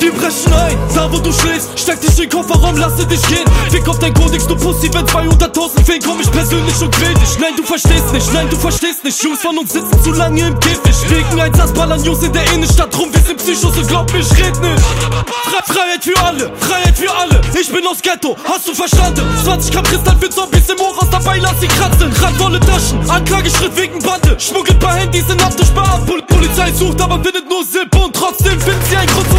die brechen ein, da wo du schläfst. Steck dich in den Kofferraum, lasse dich gehen. Fick auf dein Kodex, du Pussy, wenn 200.000 fehlen, komm ich persönlich und quäl dich. Nein, du verstehst nicht, nein, du verstehst nicht. Jungs von uns sitzen zu lange im Käfig. Wegen ein Satz ballern Jungs in der Innenstadt rum. Wir sind Psychos und glaub mir, ich red nicht. Freiheit für alle, Freiheit für alle. Ich bin aus Ghetto, hast du verstanden? 20 Gramm Kristall für Zombies im Hochhaus, dabei lass sie kratzen. Randvolle Taschen, Anklageschritt wegen Bande. Schmuggelt paar Handys in Haft durch Polizei sucht, aber findet nur Sippe und trotzdem findet sie ein Grund